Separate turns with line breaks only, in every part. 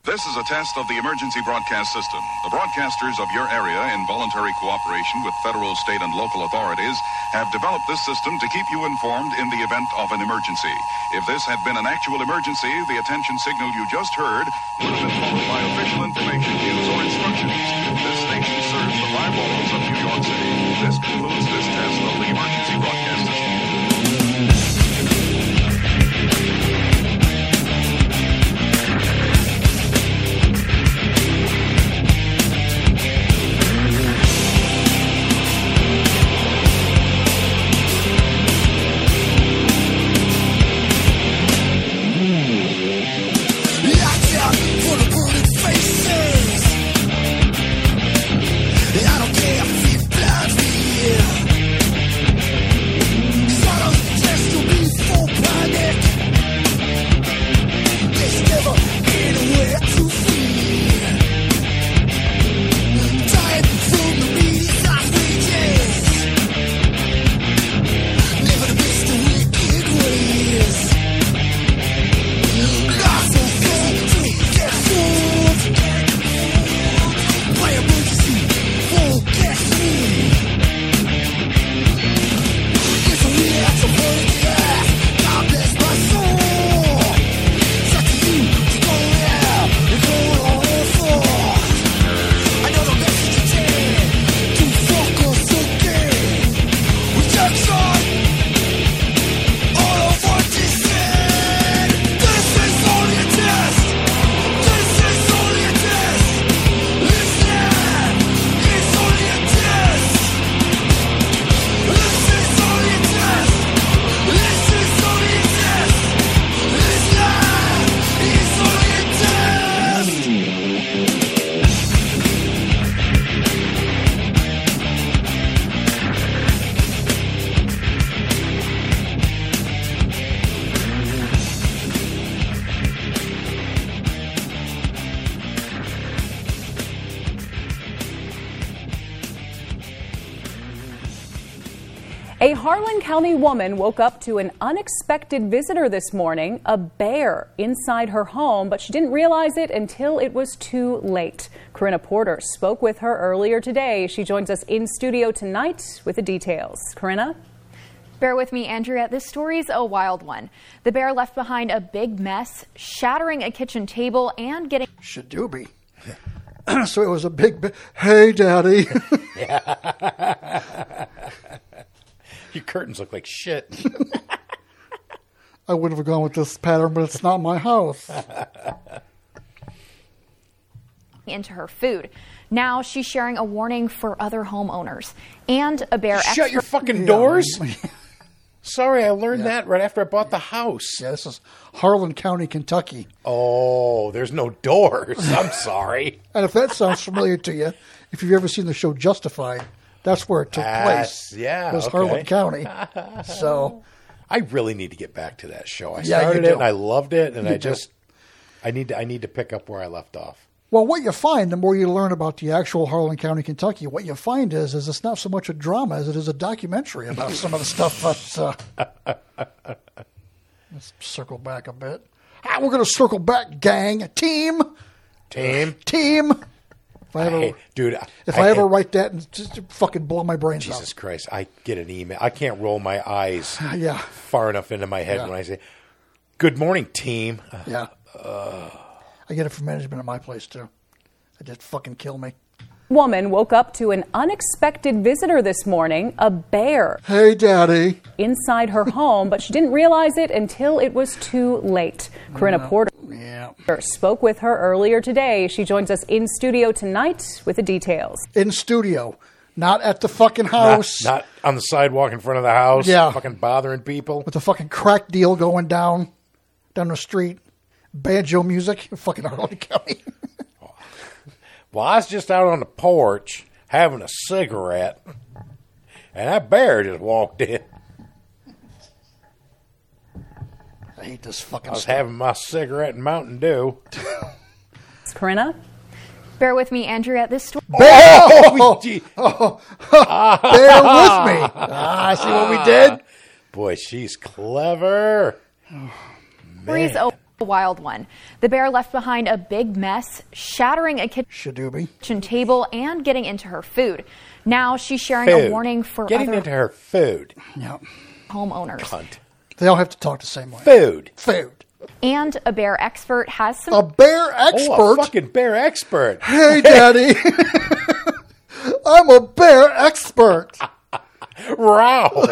This is a test of the emergency broadcast system. The broadcasters of your area, in voluntary cooperation with federal, state, and local authorities, have developed this system to keep you informed in the event of an emergency. If this had been an actual emergency, the attention signal you just heard would have been followed by official information, news, or instructions. This station serves the five boroughs of New York City. This concludes this test of the emergency broadcast system.
A Harlan County woman woke up to an unexpected visitor this morning, a bear inside her home, but she didn't realize it until it was too late. Corinna Porter spoke with her earlier today. She joins us in studio tonight with the details. Corinna?
Bear with me, Andrea. This story's a wild one. The bear left behind a big mess, shattering a kitchen table and getting...
Should do be. So it was a big... Hey, Daddy.
Your curtains look like shit.
I would have gone with this pattern, but it's not my house.
Into her food. Now she's sharing a warning for other homeowners. And a bear...
Shut your fucking doors? Sorry, I learned that right after I bought the house.
Yeah, this is Harlan County, Kentucky.
Oh, there's no doors. I'm sorry.
And if that sounds familiar to you, if you've ever seen the show Justified, that's where it took place.
Yeah,
it was Harlan County. So
I really need to get back to that show. I
Yeah,
started
you
it
do.
and I loved it, and
You
I need to pick up where I left off.
well, what you find, the more you learn about the actual Harlan County, Kentucky, what you find is it's not so much a drama as it is a documentary about some of the stuff that's... let's circle back a bit. We're going to circle back, gang. Team. If I ever write that and just fucking blow my brains out.
Jesus Christ, I get an email. I can't roll my eyes
Yeah.
far enough into my head when I say, "Good morning, team."
Yeah. I get it from management at my place, too. They just fucking kill me.
Woman woke up to an unexpected visitor this morning, a bear
Hey, Daddy.
inside her home, but she didn't realize it until it was too late. Corinna Porter
Yeah.
spoke with her earlier today. She joins us in studio tonight with the details.
In studio. Not at the fucking house.
Not on the sidewalk in front of the house.
Yeah.
Fucking bothering people.
With the fucking crack deal going down the street. Banjo music. Fucking Harlan County.
Well, I was just out on the porch having a cigarette, and that bear just walked in.
I hate this fucking
I was
stuff.
having my cigarette and Mountain Dew.
Corinna?
Bear with me, Andrea. This story...
Oh, gee.
Bear with me. See what we did?
Boy, she's clever.
is A wild one. The bear left behind a big mess, shattering a kitchen table and getting into her food. Now she's sharing a warning for
getting into her food.
Yeah.
Homeowners.
Cunt.
They all have to talk the same way.
Food.
And a bear expert has some...
A bear expert?
Oh, a fucking bear expert.
Hey, Daddy. I'm a bear expert.
Growl.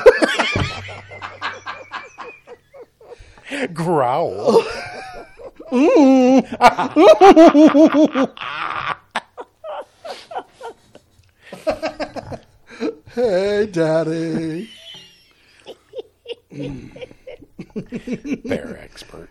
Growl.
Hey, Daddy.
Bear expert.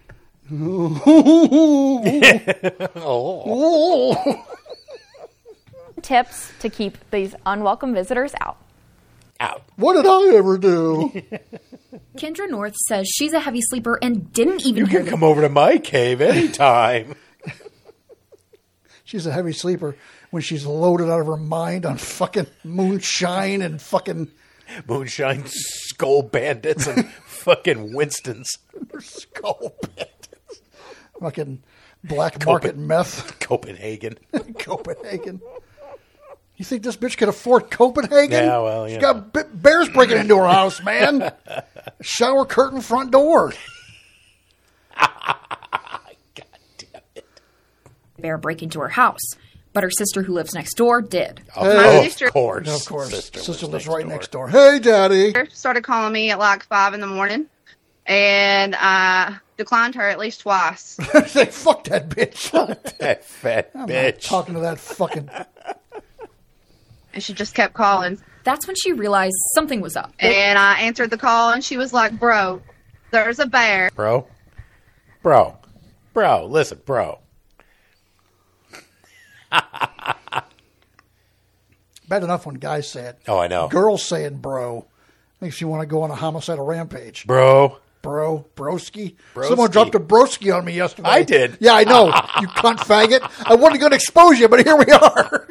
Tips to keep these unwelcome visitors out.
What did I ever do?
Kendra North says she's a heavy sleeper and didn't even
You can come over to my cave anytime.
She's a heavy sleeper when she's loaded out of her mind on fucking moonshine and fucking...
Moonshine, Skull Bandits, and fucking Winstons.
Skull Bandits. Fucking black market meth.
Copenhagen.
Copenhagen. You think this bitch can afford Copenhagen?
Yeah, well,
She's got bears breaking into her house, man. Shower curtain front door.
God damn it.
Bear break into her house, but her sister who lives next door did.
Of course.
Of course. Sister lives right
door.
next door. Hey, Daddy.
Started calling me at like 5 a.m, and I declined her at least twice.
Say, fuck that bitch.
That fat
I'm not
bitch.
talking to that fucking...
And she just kept calling.
That's when she realized something was up.
And I answered the call, and she was like, bro, there's a bear.
Bro, listen, bro.
Bad enough when guys say it.
Oh, I know.
Girls saying bro makes you want to go on a homicidal rampage.
Bro.
Broski.
Broski.
Someone dropped a broski on me yesterday.
I did.
Yeah, I know. You cunt faggot. I wasn't going to expose you, but here we are.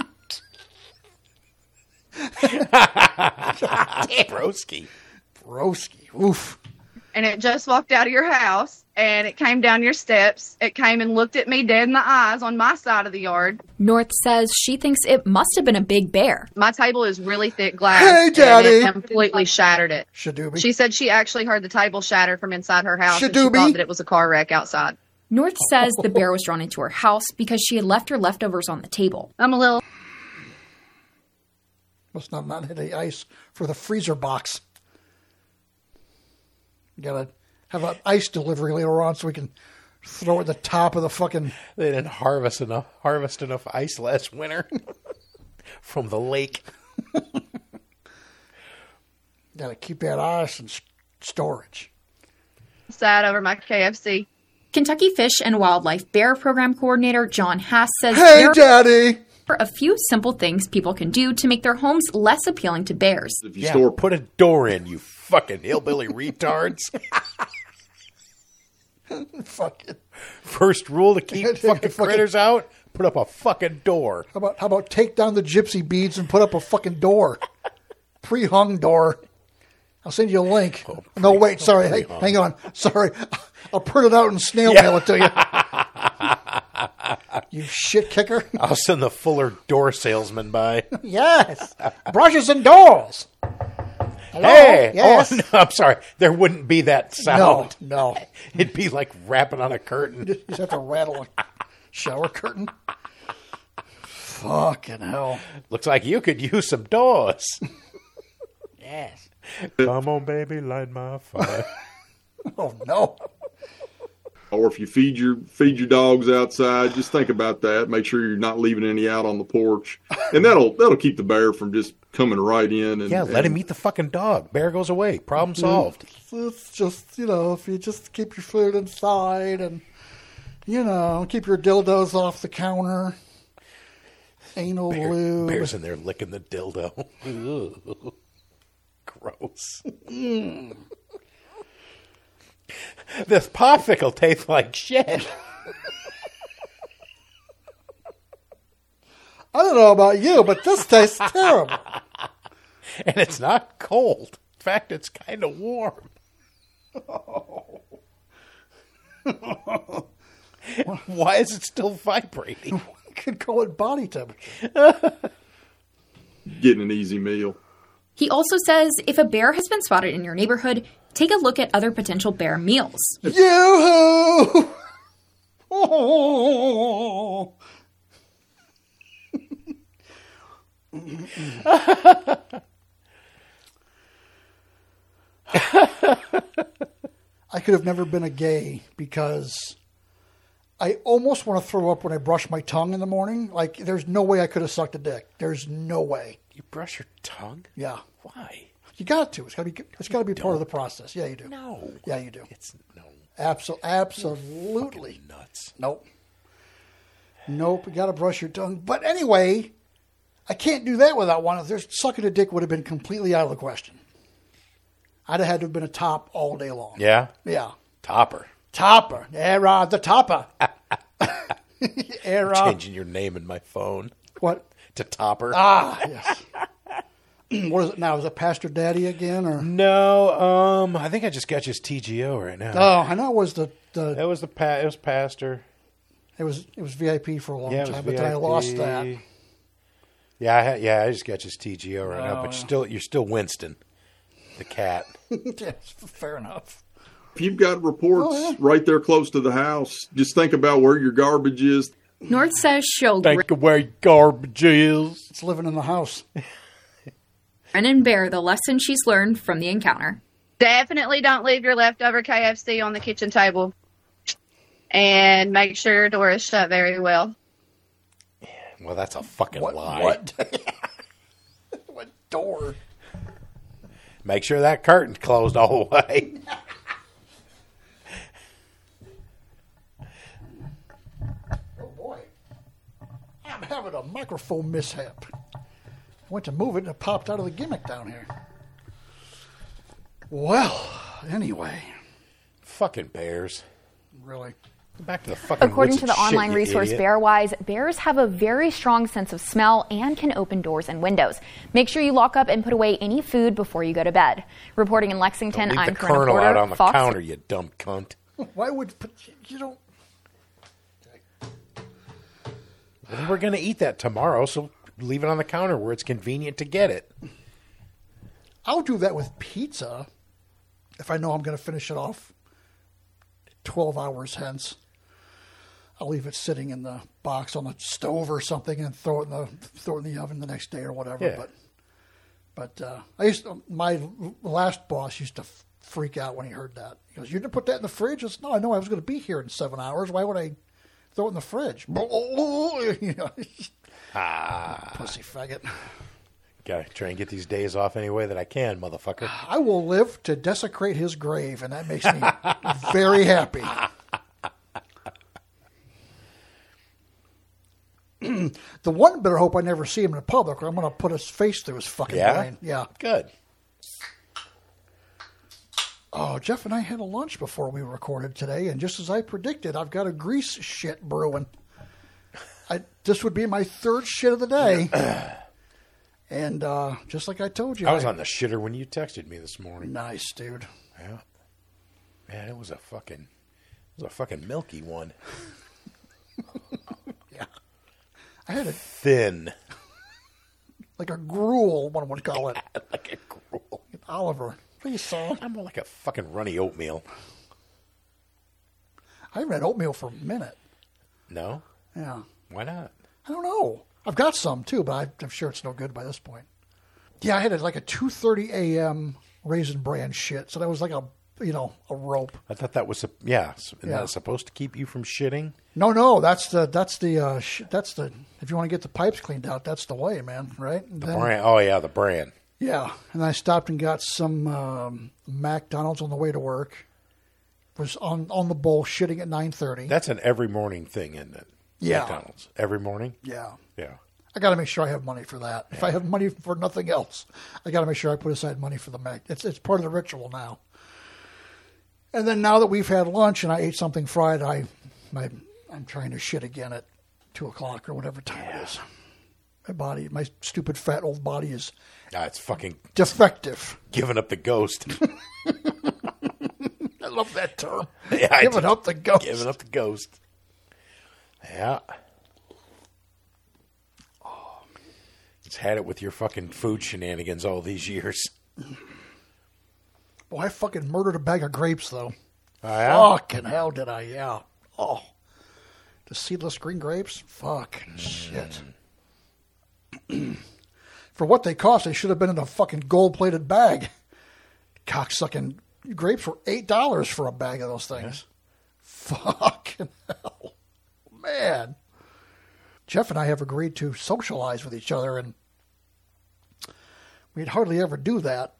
Broski.
Oof.
And it just walked out of your house, and it came down your steps. It came and looked at me dead in the eyes on my side of the yard.
North says she thinks it must have been a big bear.
My table is really thick glass.
Hey, Daddy.
And it completely shattered it.
Shadoobie.
She said she actually heard the table shatter from inside her house. And she
Shadoobie.
thought that it was a car wreck outside.
North says the bear was drawn into her house because she had left her leftovers on the table.
I'm a little...
Must not hit the ice for the freezer box. You gotta have an ice delivery later on so we can throw it at the top of the fucking...
They didn't harvest enough ice last winter from the lake.
Gotta keep that ice in storage.
sad over my KFC.
Kentucky Fish and Wildlife Bear Program Coordinator John Hass says
Hey, Daddy!
are a few simple things people can do to make their homes less appealing to bears.
If you store,
put a door in, you fucking hillbilly retards.
Fucking.
First rule to keep fucking critters out, put up a fucking door.
How about take down the gypsy beads and put up a fucking door? Pre-hung door. I'll send you a link.
Oh,
no, wait, sorry. Hey, hang on. Sorry. I'll print it out and snail mail it to you. You shit kicker.
I'll send the Fuller door salesman by.
Yes. Brushes and doors. Hello?
Hey!
Yes.
Oh, no, I'm sorry. There wouldn't be that sound.
No.
It'd be like rapping on a curtain.
You just have to rattle a shower curtain. Fucking hell.
Looks like you could use some doors.
Yes.
Come on, baby, light my fire.
Oh, no.
or if you feed your dogs outside, just think about that. Make sure you're not leaving any out on the porch, and that'll keep the bear from just coming right in. And
let him eat the fucking dog. Bear goes away. Problem solved.
It's just, if you just keep your food inside and, keep your dildos off the counter. Anal lube.
Bear's in there licking the dildo. Ugh. Gross. This popsicle tastes like shit.
I don't know about you, but this tastes terrible.
And it's not cold. In fact, it's kind of warm. Why is it still vibrating?
You could call it body temperature.
Getting an easy meal.
He also says if a bear has been spotted in your neighborhood, take a look at other potential bear meals.
Yoo-hoo! Oh. I could have never been a gay because I almost want to throw up when I brush my tongue in the morning. Like, there's no way I could have sucked a dick. There's no way.
You brush your tongue?
Yeah.
Why?
You got to. It's got to be part of the process. Yeah, you do.
No.
Yeah, you do.
It's no.
Absolutely.
Nuts.
Nope. You got to brush your tongue. But anyway, I can't do that without one. If there's sucking a dick would have been completely out of the question. I'd have had to have been a top all day long.
Yeah?
Yeah.
Topper.
Era, the topper. Era.
Changing your name in my phone.
What?
To Topper.
Ah, yes. What is it now? Is it Pastor Daddy again? Or
No, I think I just got you as TGO right now.
Oh, I know it was
it was Pastor.
It was VIP for a long
Yeah,
time,
but
then I lost that.
Yeah, I just got you as TGO right now, but you're still Winston, the cat.
Yes, fair enough.
If you've got reports right there close to the house, just think about where your garbage is.
North says she'll
Think of where your garbage is.
It's living in the house.
grin and bear the lesson she's learned from the encounter.
Definitely don't leave your leftover KFC on the kitchen table. And make sure your door is shut very well.
Well, that's a fucking lie.
What? What door?
Make sure that curtain's closed all the way.
Oh, boy. I'm having a microphone mishap. I went to move it and it popped out of the gimmick down here. Well, anyway.
Fucking bears.
Really?
Back to the fucking
According
woods
to the
and shit,
online
you
resource
idiot.
Bearwise, bears have a very strong sense of smell and can open doors and windows. Make sure you lock up and put away any food before you go to bed. Reporting in Lexington,
Leave
I'm
the
Corinna
kernel
Porter,
out on the
Fox.
counter, you dumb cunt.
Why would you don't?
Well, we're going to eat that tomorrow, so leave it on the counter where it's convenient to get it.
I'll do that with pizza if I know I'm going to finish it off 12 hours hence. I'll leave it sitting in the box on the stove or something and throw it in the oven the next day or whatever.
Yeah.
But my last boss used to freak out when he heard that. He goes, "You didn't put that in the fridge?" I said, "No, I know I was going to be here in 7 hours. Why would I throw it in the fridge?" You know, pussy faggot.
Gotta try and get these days off any way that I can, motherfucker.
I will live to desecrate his grave, and that makes me very happy. The one better hope I never see him in public, or I'm going to put his face through his fucking brain. Yeah.
Good.
Oh, Jeff and I had a lunch before we recorded today, and just as I predicted, I've got a grease shit brewing. This would be my third shit of the day. And just like I told you.
I was on the shitter when you texted me this morning.
Nice, dude.
Yeah. Man, it was a fucking milky one.
Yeah. I had a
Thin.
like a gruel, one would call it.
Like a gruel.
Oliver, please, son.
I'm more like a fucking runny oatmeal.
I haven't had oatmeal for a minute.
No?
Yeah.
Why not?
I don't know. I've got some too, but I'm sure it's no good by this point. Yeah, I had like a 2:30 a.m. Raisin Bran shit, so that was like a rope.
I thought that was that supposed to keep you from shitting.
No, that's the if you want to get the pipes cleaned out, that's the way, man. Right?
Bran. Oh yeah, the Bran.
Yeah, and I stopped and got some McDonald's on the way to work. Was on the bowl shitting at 9:30.
That's an every morning thing, isn't it?
Yeah.
McDonald's every morning.
Yeah.
Yeah.
I got to make sure I have money for that. If I have money for nothing else, I got to make sure I put aside money for the Mac. It's part of the ritual now. And then now that we've had lunch and I ate something fried, I'm trying to shit again at 2:00 or whatever time it is. My stupid fat old body is
It's fucking
defective.
giving up the ghost.
I love that term.
Yeah,
Giving up the ghost.
Giving up the ghost. Yeah. It's had it with your fucking food shenanigans all these years.
Boy, I fucking murdered a bag of grapes, though.
Oh, yeah?
Fucking hell did I, yeah. Oh. The seedless green grapes? Fucking shit. For what they cost, they should have been in a fucking gold-plated bag. Cocksucking grapes were $8 for a bag of those things. Yeah. Fucking hell. Man. Jeff and I have agreed to socialize with each other, and we'd hardly ever do that.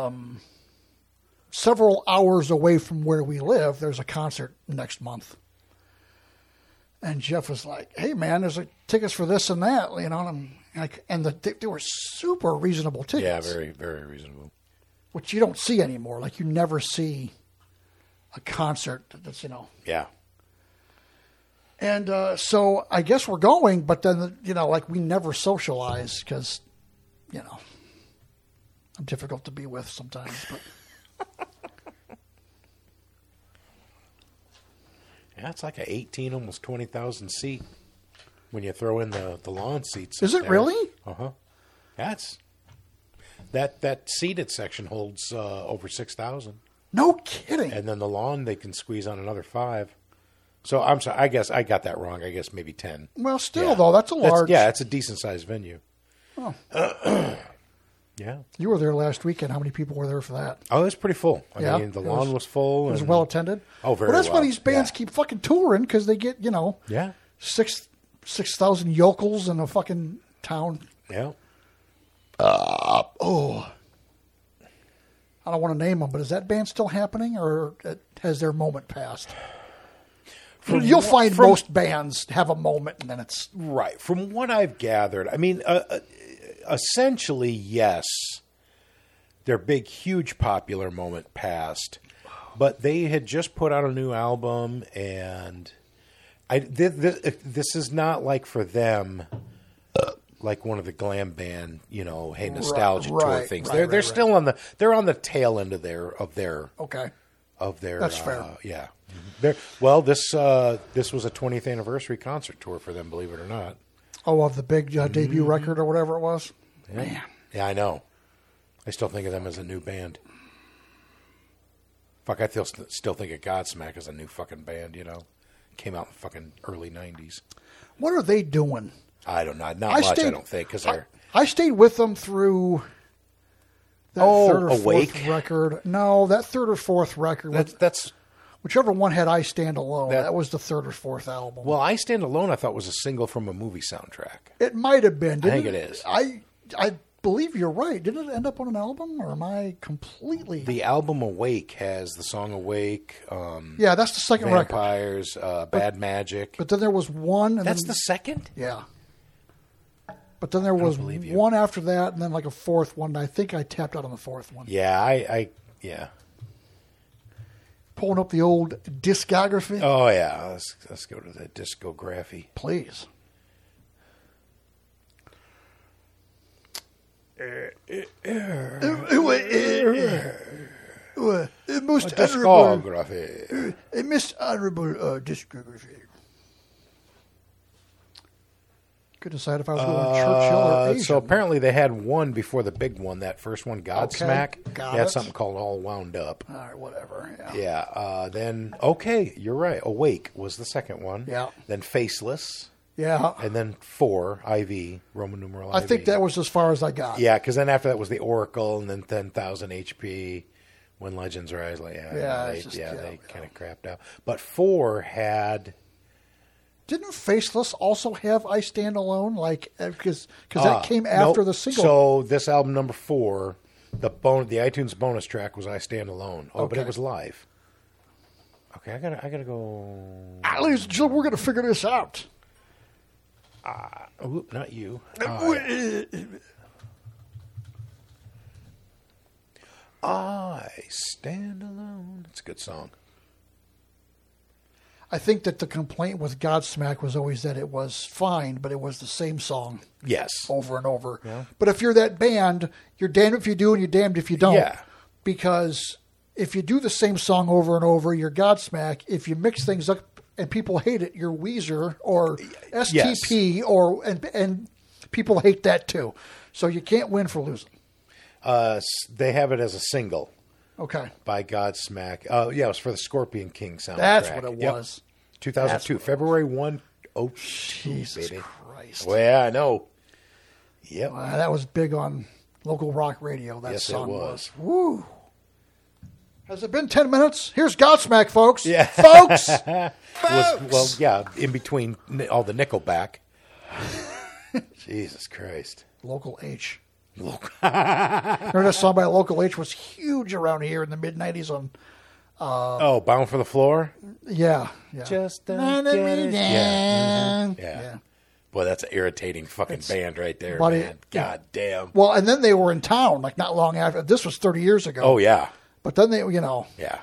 Several hours away from where we live, there's a concert next month. And Jeff was like, hey, man, there's tickets for this and that, you know. And they were super reasonable tickets.
Yeah, very, very reasonable.
Which you don't see anymore. Like, you never see a concert that's, you know.
Yeah.
And so I guess we're going, but then, you know, like, we never socialize because, you know, I'm difficult to be with sometimes. But
yeah, it's like a 18, almost 20,000 seat when you throw in the lawn seats.
Is it there. Really?
Uh-huh. That's that seated section holds over 6,000.
No kidding.
And then the lawn, they can squeeze on another 5. So I'm sorry, I guess I got that wrong. I guess maybe 10.
Well, still, though, that's a large...
it's a decent-sized venue.
Oh.
Yeah.
You were there last weekend. How many people were there for that?
Oh, it was pretty full. I mean, the lawn was full.
It was well attended.
Oh, very well.
Well, that's why these bands keep fucking touring, because they get, you know, 6,000 yokels in a fucking town.
Yeah.
I don't want to name them, but is that band still happening, or has their moment passed? You'll find most bands have a moment, and then it's...
Right. From what I've gathered, I mean... essentially, yes, their big, huge popular moment passed, but they had just put out a new album, and this is not like for them, like one of the glam band, you know, hey, nostalgia tour things. They're still on the tail end of their
okay.
Of their
that's fair.
Yeah. This was a 20th anniversary concert tour for them, believe it or not.
Oh, of the big debut record or whatever it was?
Yeah. Man. Yeah, I know. I still think of them as a new band. Fuck, I still think of Godsmack as a new fucking band, you know. Came out in the fucking early 90s.
What are they doing?
I don't know. Not much, I don't think. Cause
I stayed with them through that third or fourth record. No, that third or fourth record.
That's
whichever one had I Stand Alone. That was the third or fourth album.
Well, I Stand Alone I thought was a single from a movie soundtrack.
It might have been.
I think it is.
I believe you're right. Didn't it end up on an album, or am I completely...
The album Awake has the song Awake.
Yeah, that's the second
Vampires,
record.
Bad Magic.
But then there was one...
And that's the second?
Yeah. But then there was one after that, and then like a fourth one. I think I tapped out on the fourth one.
Yeah, yeah.
Pulling up the old discography.
Oh, yeah. Let's go to the discography.
Please. Most
discography.
A most honorable discography. Couldn't decide if I was going Churchill or Asian.
So apparently they had one before the big one. That first one, Godsmack.
Okay,
they had something called All Wound Up.
All right, whatever.
Yeah. Then you're right. Awake was the second one.
Yeah.
Then Faceless.
Yeah.
And then 4, IV, Roman numeral IV.
I think that was as far as I got.
Yeah, because then after that was the Oracle, and then 10,000 HP, When Legends Rise. Like, they kind of crapped out. But 4 had...
Didn't Faceless also have I Stand Alone? Like, because that came after the single.
So this album number 4, the iTunes bonus track was I Stand Alone. Oh, but it was live. Okay, I gotta go...
Ladies and gentlemen, we're going to figure this out.
Not you. I Stand Alone. It's a good song.
I think that the complaint with Godsmack was always that it was fine, but it was the same song.
Yes.
Over and over.
Yeah.
But if you're that band, you're damned if you do and you're damned if you don't.
Yeah.
Because if you do the same song over and over, you're Godsmack. If you mix things up and people hate it, you're Weezer or STP, and people hate that too. So you can't win for losing.
They have it as a single.
Okay.
By Godsmack. It was for the Scorpion King soundtrack.
That's what it was.
2002, February 1, 2002,
Jesus
baby.
Christ.
Well, yeah, I know. Yep.
That was big on local rock radio. That song
it was.
Woo. Has it been 10 minutes? Here's Godsmack, folks.
Yeah.
Folks!
In between all the Nickelback. Jesus Christ.
Local H. Remember that song by Local H was huge around here in the mid-90s on...
Bound for the Floor?
Yeah.
Just
don't
get
get
it.
it.
Yeah. Boy, that's an irritating fucking band right there,
buddy,
man. God damn.
Well, and then they were in town, like not long after. This was 30 years ago.
Oh, yeah.
But then they, you know.
Yeah.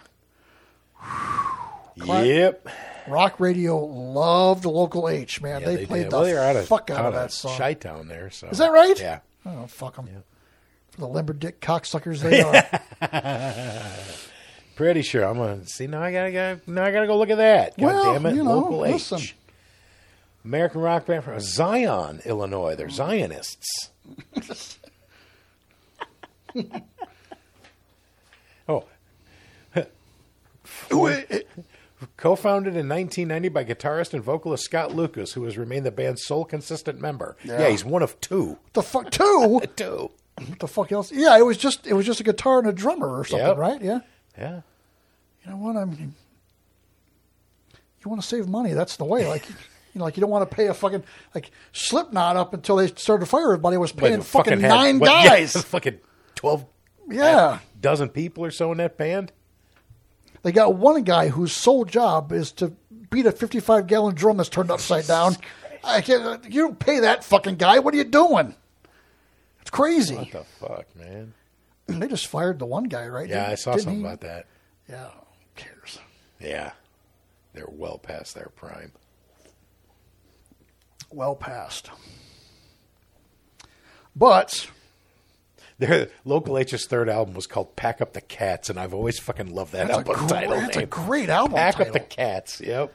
Yep.
Rock radio loved Local H, man.
Yeah,
they played
did.
the fuck out of that song.
Chi-Town there. So.
Is that right?
Yeah.
Oh, fuck them. Yeah. For the limberdick cocksuckers they are.
Pretty sure. I'm going to see. Now I gotta go look at that. God damn it. Local H. American rock band from Zion, Illinois. They're Zionists. Co-founded in 1990 by guitarist and vocalist Scott Lucas, who has remained the band's sole consistent member. Yeah, he's one of two.
The fuck, two?
Two.
What the fuck else? Yeah, it was just a guitar and a drummer or something, right? Yeah.
Yeah.
You know what? I mean, you want to save money. That's the way. Like, you don't want to pay a fucking Slipknot up until they started to fire everybody. Was paying fucking 9 guys.
Fucking 12.
Yeah.
Dozen people or so in that band.
They got one guy whose sole job is to beat a 55-gallon drum that's turned upside down. You don't pay that fucking guy. What are you doing? It's crazy.
What the fuck, man?
They just fired the one guy, right?
Yeah, I saw something about that.
Yeah, who cares?
Yeah. They're well past their prime.
Well past. But...
Their Local H's third album was called Pack Up the Cats, and I've always fucking loved that album title.
That's a great album
Pack
title.
Up the Cats, yep.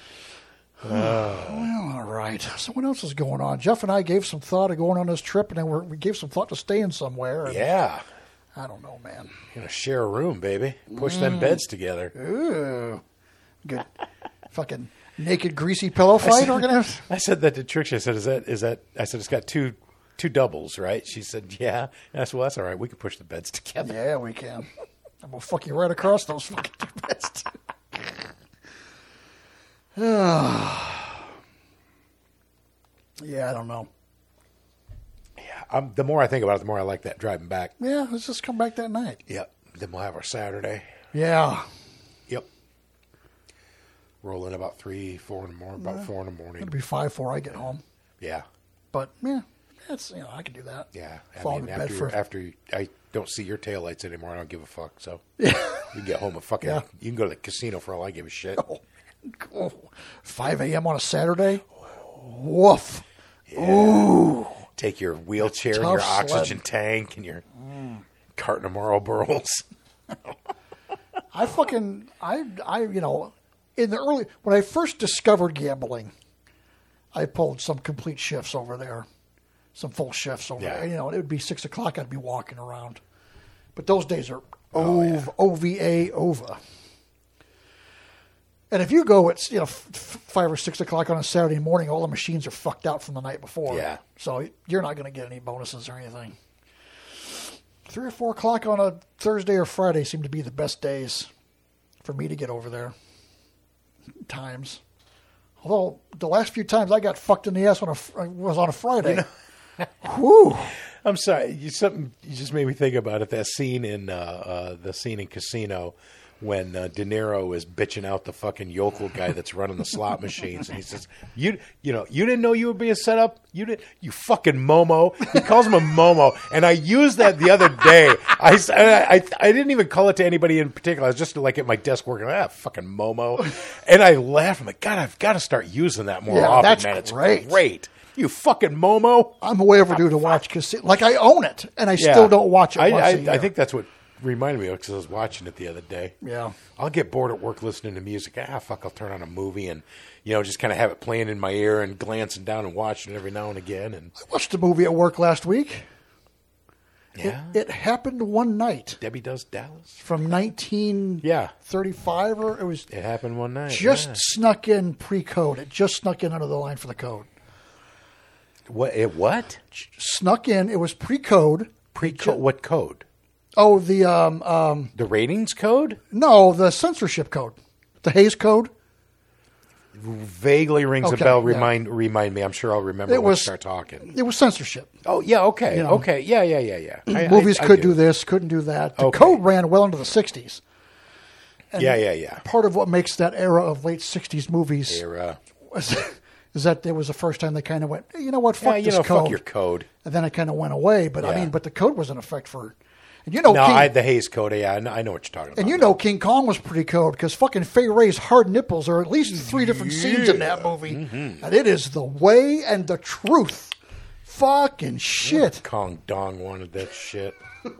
Well, all right. So what else is going on? Jeff and I gave some thought of going on this trip, and then we gave some thought to staying somewhere.
Yeah.
I don't know, man.
You're going to share a room, baby. Push them beds together.
Ooh. Good. Fucking naked, greasy pillow fight we're going to have?
I said that to Trish. I said, is that? I said, it's got two doubles, right? She said, yeah. And I said, well, that's all right. We can push the beds together.
Yeah, we can. I'm going to fuck you right across those fucking two beds. Yeah, I don't know.
Yeah, the more I think about it, the more I like that driving back.
Yeah, let's just come back that night.
Yep. Then we'll have our Saturday.
Yeah.
Yep. Roll in about 3, 4 in the morning. About 4 in the morning.
It'll be 5 before I get home.
Yeah.
But yeah, that's I can do that.
Yeah.
Fall in bed
after I don't see your taillights anymore, I don't give a fuck. So you get home and fucking you can go to the casino for all I give a shit.
5 a.m. on a Saturday. Woof.
Yeah.
Ooh.
Take your wheelchair and your oxygen tank and your carton of Marlboros.
I in the early, when I first discovered gambling, I pulled some complete shifts over there, some full shifts over there. It would be 6 o'clock. I'd be walking around, but those days are over. And if you go at 5 or 6 o'clock on a Saturday morning, all the machines are fucked out from the night before.
Yeah.
So you're not going to get any bonuses or anything. 3 or 4 o'clock on a Thursday or Friday seem to be the best days for me to get over there. Times. Although the last few times I got fucked in the ass was on a Friday. Whew.
I'm sorry. You just made me think about it. That scene in Casino when De Niro is bitching out the fucking yokel guy that's running the slot machines, and he says, "You didn't know you were being set up. You fucking Momo." He calls him a Momo, and I used that the other day. I didn't even call it to anybody in particular. I was just like at my desk working. Fucking Momo, and I laughed. I'm like, God, I've got to start using that more often.
That's
man, it's
great.
Great. You fucking Momo.
I'm way overdue to watch Casino. Like I own it, and I still don't watch it.
I think that's what reminded me of because I was watching it the other day.
Yeah.
I'll get bored at work listening to music. Fuck, I'll turn on a movie and, just kind of have it playing in my ear and glancing down and watching it every now and again. And
I watched a movie at work last week.
yeah.
It happened one night.
Debbie Does Dallas?
From 1935, or it was.
It happened one night.
Just snuck in pre-code. It just snuck in under the line for the code.
What?
Snuck in. It was pre-code.
Pre-code? What code?
Oh, the
the ratings code?
No, the censorship code. The Hays Code.
Vaguely rings a bell. Remind me. I'm sure I'll remember when we start talking.
It was censorship.
Oh, yeah, okay. Okay, yeah.
Movies could do this, couldn't do that. The code ran well into the 60s. And
yeah.
Part of what makes that era of late 60s movies is that it was the first time they kind of went, you know what, fuck this code.
Fuck your code.
And then it kind of went away. But but the code was in effect for... And
the Hays Code, I know what you're talking about.
And King Kong was pretty code because fucking Fay Wray's hard nipples are at least 3 different scenes in that movie. Mm-hmm. And it is the way and the truth. Fucking shit.
Kong Dong wanted that shit.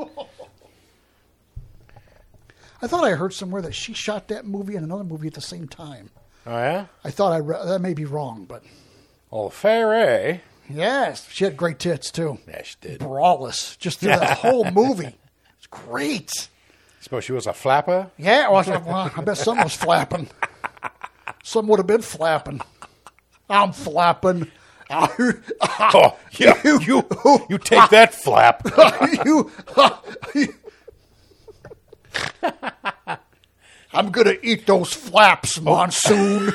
I thought I heard somewhere that she shot that movie and another movie at the same time.
Oh, yeah?
I thought that may be wrong, but...
Oh, Fay Wray.
Yes. She had great tits, too.
Yeah, she did.
Braless. Just through that whole movie. It's great.
Suppose she was a flapper?
Yeah, well, I bet something was flapping. Some would have been flapping. I'm flapping.
Oh, yeah, you take that flap.
I'm going to eat those flaps, Monsoon.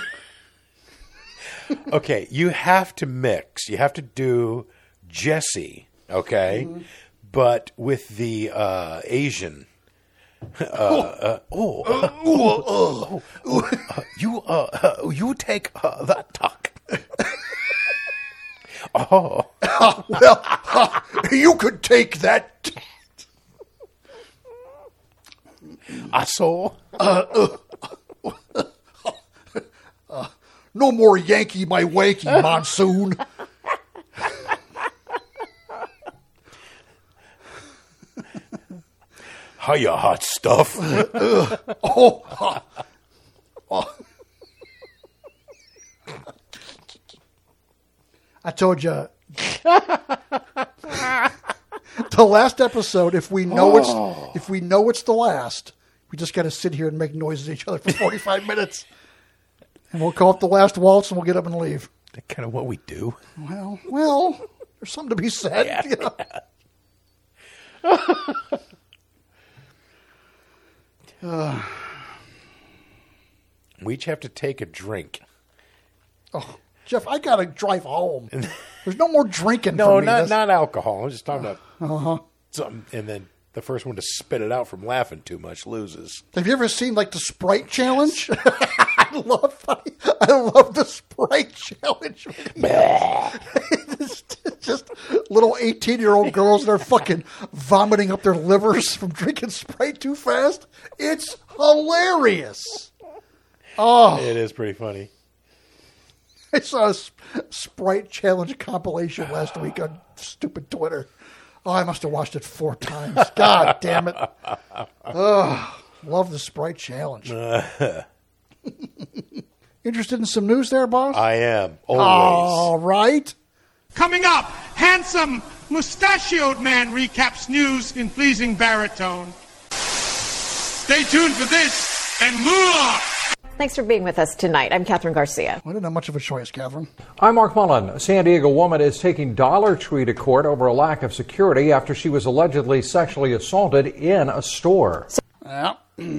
Okay, you have to mix. You have to do Jessie, okay? Mm-hmm. But with the Asian. You take that tuck.
You could take that.
I saw.
No more Yankee my wanky, Monsoon.
Hiya, hot stuff.
I told you. The last episode, if we know it's the last, we just got to sit here and make noises at each other for 45 minutes. And we'll call it the last waltz and we'll get up and leave.
That's kind of what we do.
Well, there's something to be said.
Yeah. We each have to take a drink.
Oh, Jeff, I got to drive home. There's no more drinking
No,
for me.
not alcohol. I'm just talking about something. And then the first one to spit it out from laughing too much loses.
Have you ever seen, the Sprite Challenge? I love the Sprite Challenge. It's just little 18-year-old girls that are fucking vomiting up their livers from drinking Sprite too fast. It's hilarious. Oh,
it is pretty funny.
I saw a Sprite Challenge compilation last week on stupid Twitter. Oh, I must have watched it 4 times. God damn it. Oh, love the Sprite Challenge. Interested in some news there, boss?
I am. Always.
All right.
Coming up, handsome, mustachioed man recaps news in pleasing baritone. Stay tuned for this and more.
Thanks for being with us tonight. I'm Catherine Garcia.
I didn't have much of a choice, Catherine.
I'm Mark Mullen. A San Diego woman is taking Dollar Tree to court over a lack of security after she was allegedly sexually assaulted in a store.
So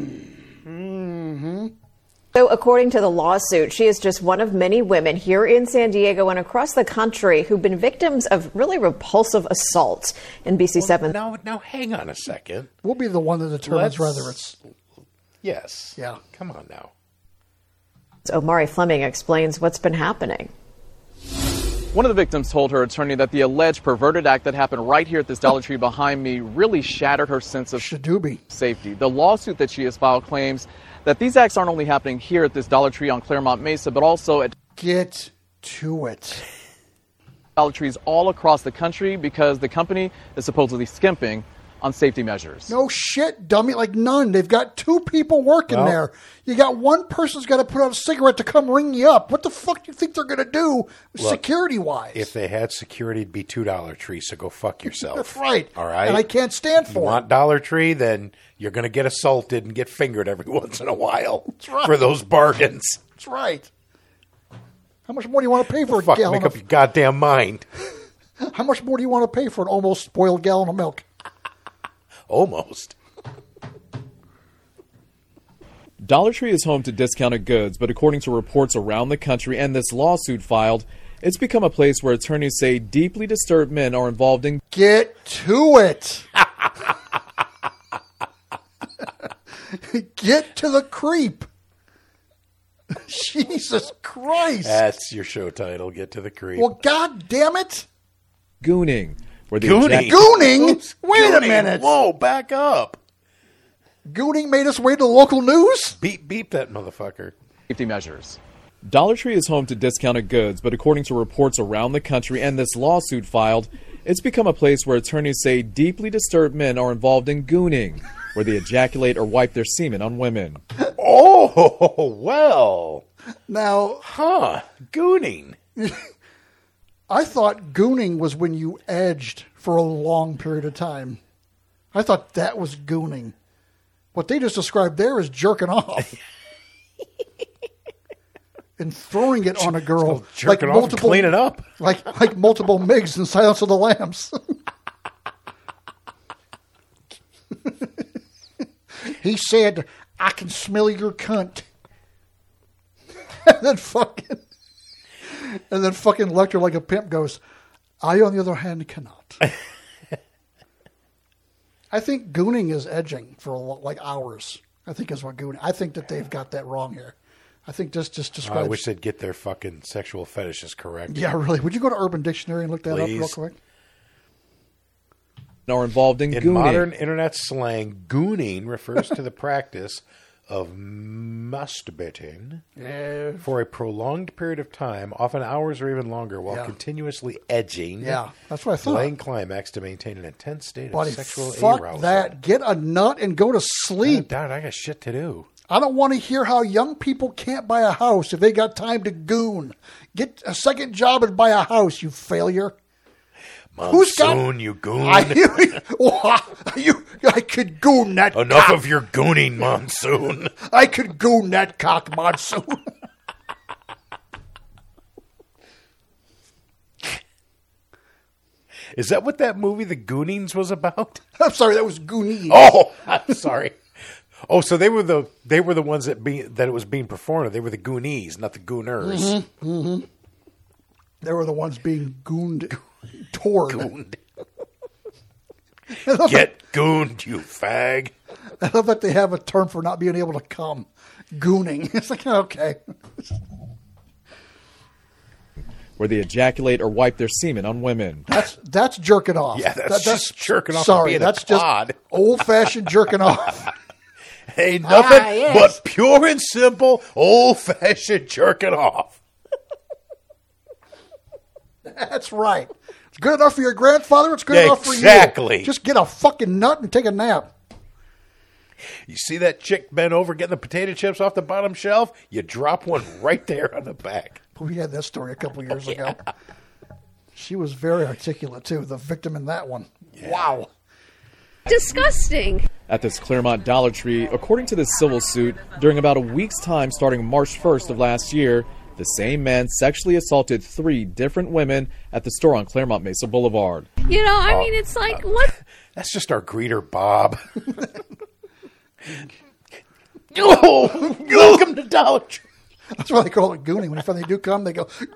according to the lawsuit, she is just one of many women here in San Diego and across the country who've been victims of really repulsive assault. NBC7.
Now, hang on a second.
We'll be the one that determines whether it's...
Yes.
Yeah.
Come on now.
Omari Fleming explains what's been happening.
One of the victims told her attorney that the alleged perverted act that happened right here at this Dollar Tree behind me really shattered her sense of safety. The lawsuit that she has filed claims that these acts aren't only happening here at this Dollar Tree on Claremont Mesa, but also at
Get to it.
Dollar Trees all across the country because the company is supposedly skimping on safety measures.
No shit, dummy. Like none. They've got 2 people working there. You got one person's got to put out a cigarette to come ring you up. What the fuck do you think they're going to do security-wise?
If they had security, it'd be $2 Tree, so go fuck yourself.
That's right.
All right?
And I can't stand for
You want Dollar Tree, then you're going to get assaulted and get fingered every once in a while for those bargains.
That's right. How much more do you want to pay for a gallon
Make up your goddamn mind.
How much more do you want to pay for an almost spoiled gallon of milk?
Almost.
Dollar Tree is home to discounted goods, but according to reports around the country and this lawsuit filed, it's become a place where attorneys say deeply disturbed men are involved in...
Get to it! Get to the creep! Jesus Christ!
That's your show title, Get to the Creep.
Well, god damn it!
Gooning.
Gooning? Wait a minute!
Whoa, back up!
Gooning made its way to the local news?
Beep that motherfucker.
Safety measures. Dollar Tree is home to discounted goods, but according to reports around the country and this lawsuit filed, it's become a place where attorneys say deeply disturbed men are involved in gooning, where they ejaculate or wipe their semen on women.
Oh, well.
Now...
Gooning.
I thought gooning was when you edged for a long period of time. I thought that was gooning. What they just described there is jerking off. And throwing it on a girl.
Jerking off and clean it up.
Like multiple MIGs in Silence of the Lambs. He said, I can smell your cunt. And then fucking Lecter like a pimp goes, I, on the other hand, cannot. I think gooning is edging for like hours. I think is what gooning. I think that they've got that wrong here. I think this just describes...
I wish they'd get their fucking sexual fetishes correct.
Yeah, really. Would you go to Urban Dictionary and look that up real quick?
Are involved in gooning.
Modern internet slang, gooning refers to the practice of masturbating for a prolonged period of time, often hours or even longer, while continuously edging.
Yeah, that's what I thought.
Delaying climax to maintain an intense state of sexual
fuck
arousal.
That. Get a nut and go to sleep.
Dad, I got shit to do.
I don't want to hear how young people can't buy a house if they got time to goon. Get a second job and buy a house, you failure.
Monsoon, you goon.
I could goon that
Enough
cock.
of your gooning, Monsoon.
I could goon that cock, Monsoon.
Is that what that movie, The Goonies, was about?
I'm sorry, that was Goonies.
Oh, I'm sorry. Oh, so they were the ones that it was being performed. They were the Goonies, not the Gooners.
Mm-hmm, mm-hmm. They were the ones being gooned toward.
Get gooned, you fag.
I love that they have a term for not being able to come. Gooning. It's like, okay.
Where they ejaculate or wipe their semen on women.
That's jerking off.
Yeah, that's just jerking off.
Sorry, that's just old-fashioned jerking off.
Ain't nothing but pure and simple old-fashioned jerking off.
That's right. It's good enough for your grandfather. It's good enough for you.
Exactly.
Just get a fucking nut and take a nap.
You see that chick bent over getting the potato chips off the bottom shelf? You drop one right there on the back.
We had that story a couple years ago. She was very articulate, too, the victim in that one. Yeah. Wow.
Disgusting.
At this Claremont Dollar Tree, according to this civil suit, during about a week's time starting March 1st of last year, the same man sexually assaulted 3 different women at the store on Claremont Mesa Boulevard.
You know, I mean, it's like, what?
That's just our greeter, Bob. Oh, welcome to Dollar Tree.
That's why they call it gooning. When they do come, they go, goon!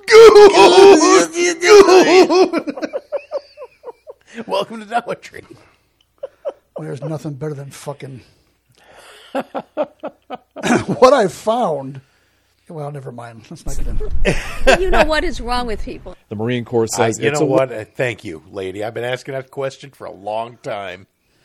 Welcome to Dollar Tree.
Well, there's nothing better than fucking... What I've found... Well, never mind. Let's not get into it.
You know what is wrong with people?
The Marine Corps says
you know what? Thank you, lady. I've been asking that question for a long time.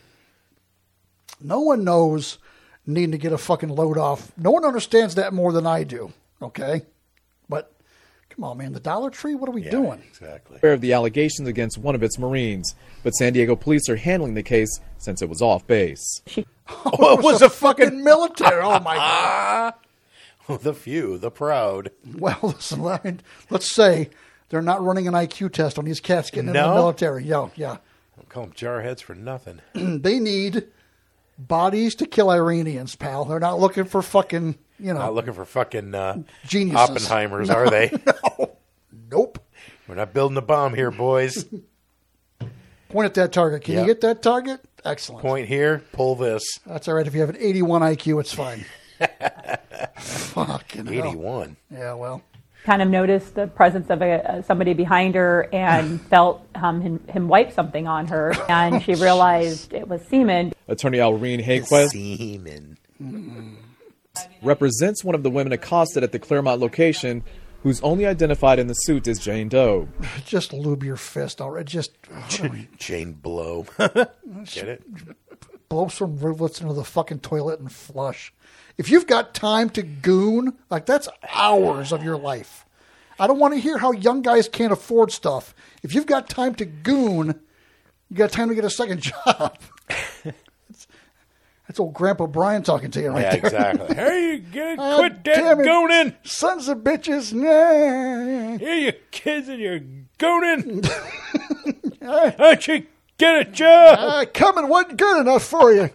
No one knows needing to get a fucking load off. No one understands that more than I do. Okay? But Come on, man. The Dollar Tree? What are we doing?
Exactly.
Aware of the allegations against one of its Marines, but San Diego police are handling the case since it was off base.
It was a fucking military. Oh, my God.
The few, the proud.
Well, listen, let's say they're not running an IQ test on these cats getting into the military. Yeah.
Don't call them jarheads for nothing.
They need bodies to kill Iranians, pal. They're not looking for fucking,
Not looking for fucking
geniuses.
Oppenheimers, are they?
No. Nope.
We're not building a bomb here, boys.
Point at that target. Can you get that target? Excellent.
Point here, pull this.
That's all right. If you have an 81 IQ, it's fine. Fucking
81.
Yeah, well.
Kind of noticed the presence of somebody behind her and felt him wipe something on her, and she realized it was semen.
Attorney Alreen Hayquest
Semen.
represents one of the women accosted at the Claremont location, who's only identified in the suit as Jane Doe.
Just lube your fist already.
Jane Blow. Get it?
Blow some rivulets into the fucking toilet and flush. If you've got time to goon, that's hours of your life. I don't want to hear how young guys can't afford stuff. If you've got time to goon, you got time to get a second job. That's old Grandpa Brian talking to you right there.
Exactly. Hey, you gotta quit that gooning.
Sons of bitches. Nah.
Here you kids and you're gooning. Why don't you get a job?
Coming wasn't good enough for you.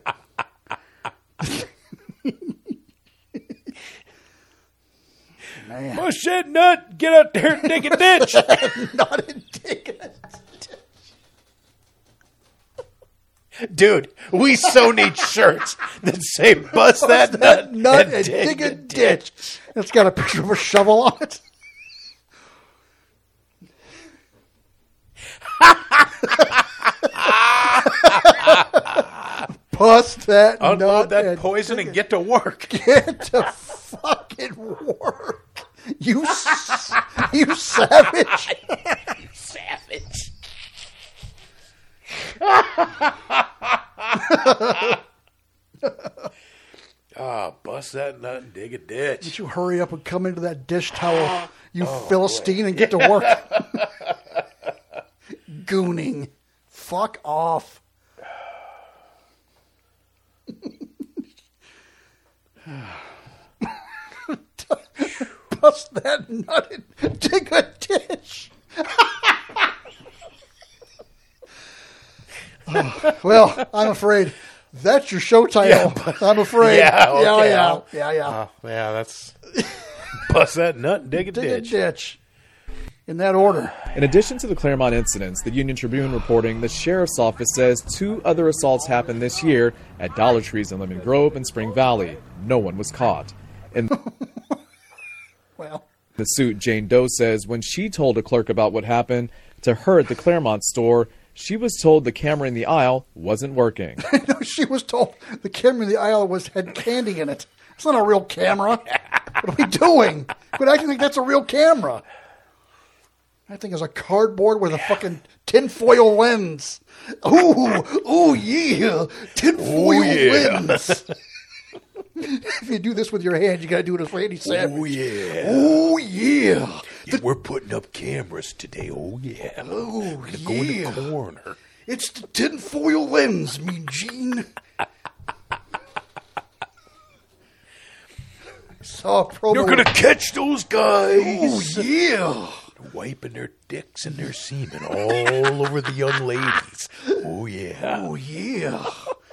Man.
Push that nut. Get out there and dig a ditch.
Not a dig a ditch.
Dude, we so need shirts that say bust that nut and dig a ditch.
It's got a picture of a shovel on it. Bust that
Unload
nut
that poison and get to work.
Get to fucking work. You savage. You savage.
Bust that nut and dig a ditch.
Did you hurry up and come into that dish towel, you Philistine, and get to work? Gooning. Fuck off. Bust that nut and dig a ditch. Well, I'm afraid that's your show title. I'm afraid.
Yeah, okay.
Yeah.
Yeah, that's bust that nut and dig a ditch.
In that order.
In addition to the Claremont incidents, the Union Tribune reporting the sheriff's office says 2 other assaults happened this year at Dollar Trees in Lemon Grove and Spring Valley. No one was caught. In the suit, Jane Doe says when she told a clerk about what happened to her at the Claremont store, she was told the camera in the aisle wasn't working.
No, she was told the camera in the aisle had candy in it. It's not a real camera. What are we doing? Quit acting like that's a real camera. That thing is a cardboard with a fucking tinfoil lens. Ooh, yeah. Tinfoil lens. If you do this with your hand, you got to do it as Randy Savage. Oh, yeah.
We're putting up cameras today. Oh, yeah.
Oh,
we're going to go in the corner.
It's the tinfoil lens, Mean Gene. Saw a promo.
You're going to catch those guys.
Oh, yeah.
Wiping their dicks and their semen all over the young ladies. Oh, yeah.
Oh, yeah.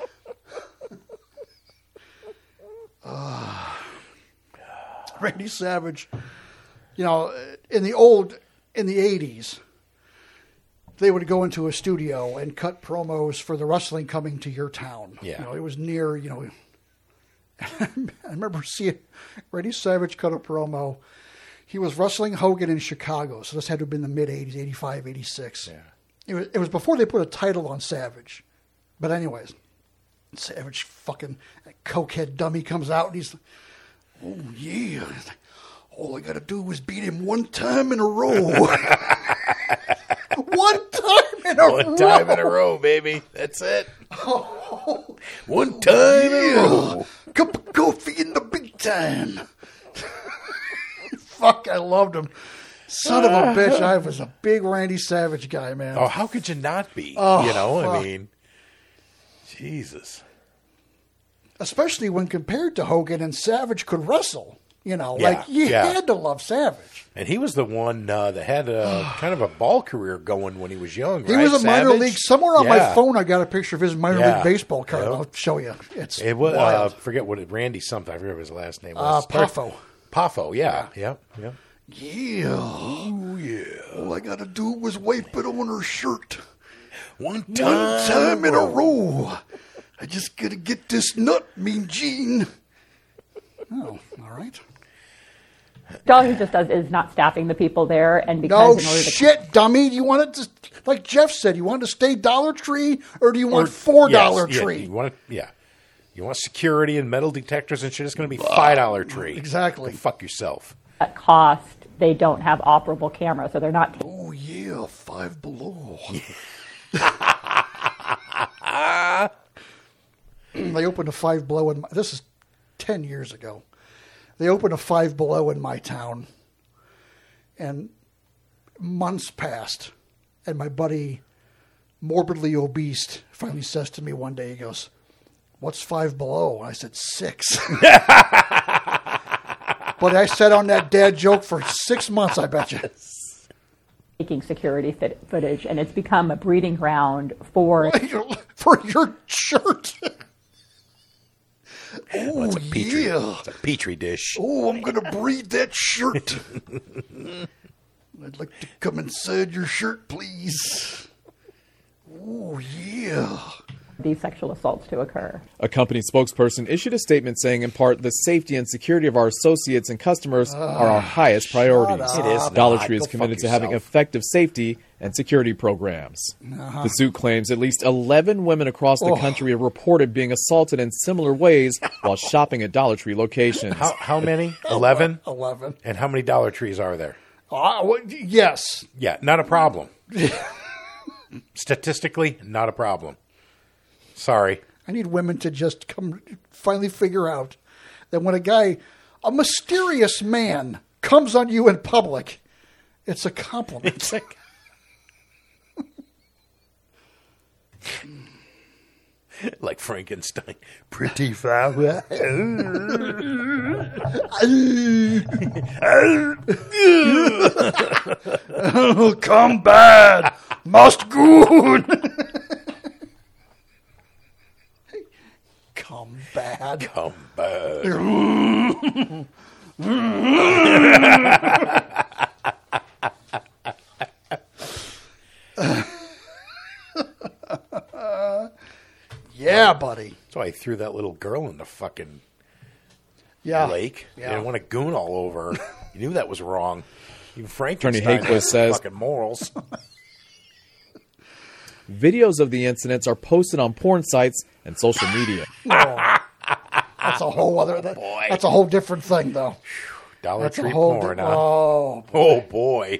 Randy Savage, in the 80s, they would go into a studio and cut promos for the wrestling coming to your town.
Yeah.
It was near, I remember seeing Randy Savage cut a promo. He was wrestling Hogan in Chicago, so this had to have been the mid-'80s, 85, 86.
Yeah.
It was before they put a title on Savage. But anyways, Savage fucking cokehead dummy comes out and he's like, oh, yeah. All I got to do is beat him one time in a row. One time in a row,
baby. That's it.
Oh,
one time in a row.
Cup of coffee in the big time. Fuck, I loved him. Son of a bitch. I was a big Randy Savage guy, man.
Oh, how could you not be?
Oh,
I mean, Jesus.
Especially when compared to Hogan and Savage could wrestle. You
Yeah.
had to love Savage.
And he was the one that had kind of a ball career going when he was young,
He
right?
was a minor
Savage?
league. Somewhere on my phone, I got a picture of his minor league baseball card.
Yep.
I'll show you.
It was,
wild.
forget what Randy something. I forget what his last name was.
Poffo.
Poffo, yeah. Yep.
Yeah. Oh, yeah. All I got to do was wipe it on her shirt.
One
time in a row. I just got to get this nut, Mean Gene. Oh, all right.
All he just does is not staffing the people there, and because
No
in order to
shit, dummy. Do you want it to, like Jeff said, you want it to stay Dollar Tree, or do you want $4 Tree?
You want security and metal detectors and shit? It's going to be $5 Tree.
Exactly.
Go fuck yourself.
at cost, they don't have operable cameras, so they're not.
Oh yeah, Five Below. They opened a Five Below in this is 10 years ago. They opened a Five Below in my town, and months passed, and my buddy, morbidly obese, finally says to me one day, he goes, "What's Five Below?" And I said, 6. But I sat on that dad joke for 6 months, I bet you.
Taking security footage, and it's become a breeding ground for
your shirt.
Oh, it's a petri, it's a petri dish.
Oh, I'm going to breed that shirt. I'd like to come inside your shirt, please. Oh, yeah.
These sexual assaults to occur.
A company spokesperson issued a statement saying, in part, the safety and security of our associates and customers are our highest priorities.
It is
Dollar
not.
Tree is
Go
committed
fuck
to having
yourself.
effective safety and security programs. The suit claims at least 11 women across the country are reported being assaulted in similar ways while shopping at Dollar Tree locations.
How many? 11?
11.
And how many Dollar Trees are there?
Yes.
Yeah, not a problem. Statistically, not a problem. Sorry.
I need women to just finally figure out that when a mysterious man comes on you in public, it's a compliment.
It's like... like Frankenstein. Pretty flower.
Come bad, must good. Come bad.
Come bad.
Yeah, buddy.
That's why I threw that little girl in the fucking lake.
Yeah.
You didn't want a goon all over her. You knew that was wrong. Even Frankenstein
Attorney Haquist
has
says,
fucking morals.
Videos of the incidents are posted on porn sites and social media.
That's a whole other. That's a whole different thing, though.
Dollar Tree
whole
porn,
di-
huh?
Oh,
Oh, boy.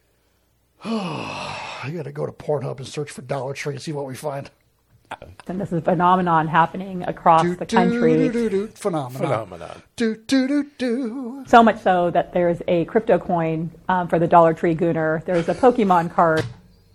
I got to go to Pornhub and search for Dollar Tree and see what we find.
And this is a phenomenon happening across the country.
Phenomenon.
So much so that there's a crypto coin for the Dollar Tree Gooner. There's a Pokemon card.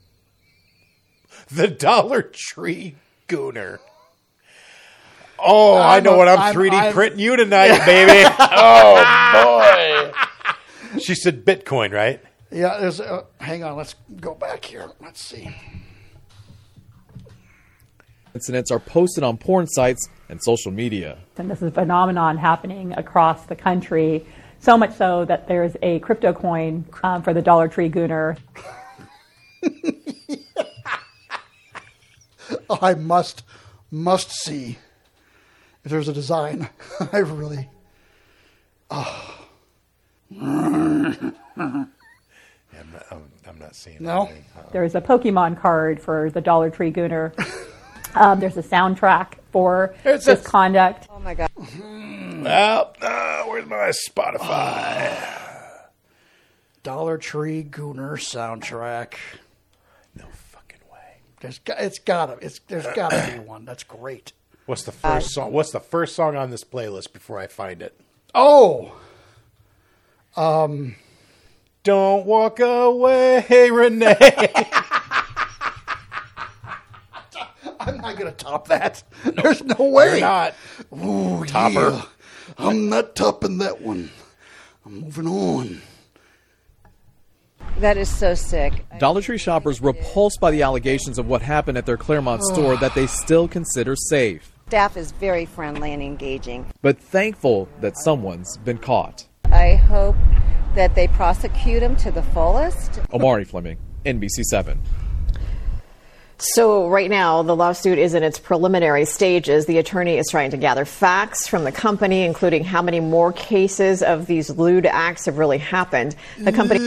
The Dollar Tree Gooner. Oh, I know what I'm 3D printing you tonight, baby. Oh, boy. She said Bitcoin, right?
Yeah, there's. Hang on, let's go back here. Let's see.
Incidents are posted on porn sites and social media.
And this is a phenomenon happening across the country. So much so that there's a crypto coin for the Dollar Tree Gooner.
I must see if there's a design. I really.
I'm not seeing
No?
anything.
There's a Pokemon card for the Dollar Tree Gooner. There's a soundtrack for this conduct.
Oh my God.
Well, where's my Spotify?
Dollar Tree Gooner soundtrack.
No fucking way.
There's gotta be one. That's great.
What's the first song? What's the first song on this playlist before I find it?
Oh.
Don't walk away, Renee.
I'm not going to top that. There's no way.
You're not.
Ooh,
Topper.
yeah. I'm not topping that one. I'm moving on.
That is so sick.
Dollar Tree shoppers repulsed by the allegations of what happened at their Claremont store that they still consider safe.
Staff is very friendly and engaging.
But thankful that someone's been caught.
I hope that they prosecute him to the fullest.
Omari Fleming, NBC7.
So right now, the lawsuit is in its preliminary stages. The attorney is trying to gather facts from the company, including how many more cases of these lewd acts have really happened. The company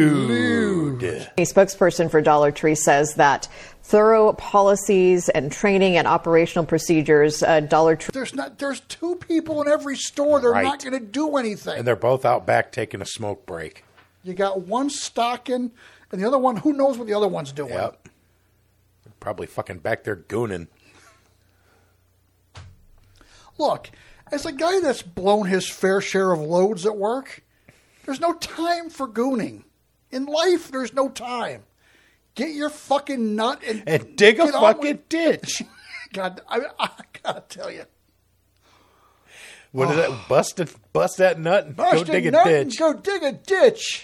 a spokesperson for Dollar Tree says that thorough policies and training and operational procedures, Dollar Tree.
There's two people in every store. They're not going to do anything.
And they're both out back taking a smoke break.
You got one stocking, and the other one, who knows what the other one's doing?
Yep. Probably fucking back there gooning.
Look, as a guy that's blown his fair share of loads at work, there's no time for gooning. In life, there's no time. Get your fucking nut and
dig a fucking ditch.
God, I gotta tell you.
What is that? Bust that nut and go dig a ditch.
Go dig a ditch.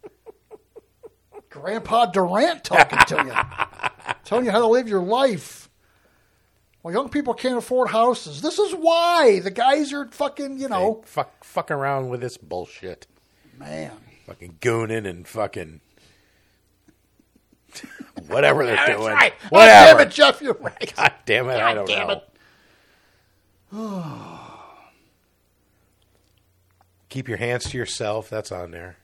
Grandpa Durant talking to you. Telling you how to live your life. Well, young people can't afford houses. This is why the guys are fucking,
fuck around with this bullshit.
Man.
Fucking gooning and fucking whatever they're doing.
Right.
Whatever.
God damn it, Jeff, you're right.
God damn it, I don't know. Keep your hands to yourself. That's on there.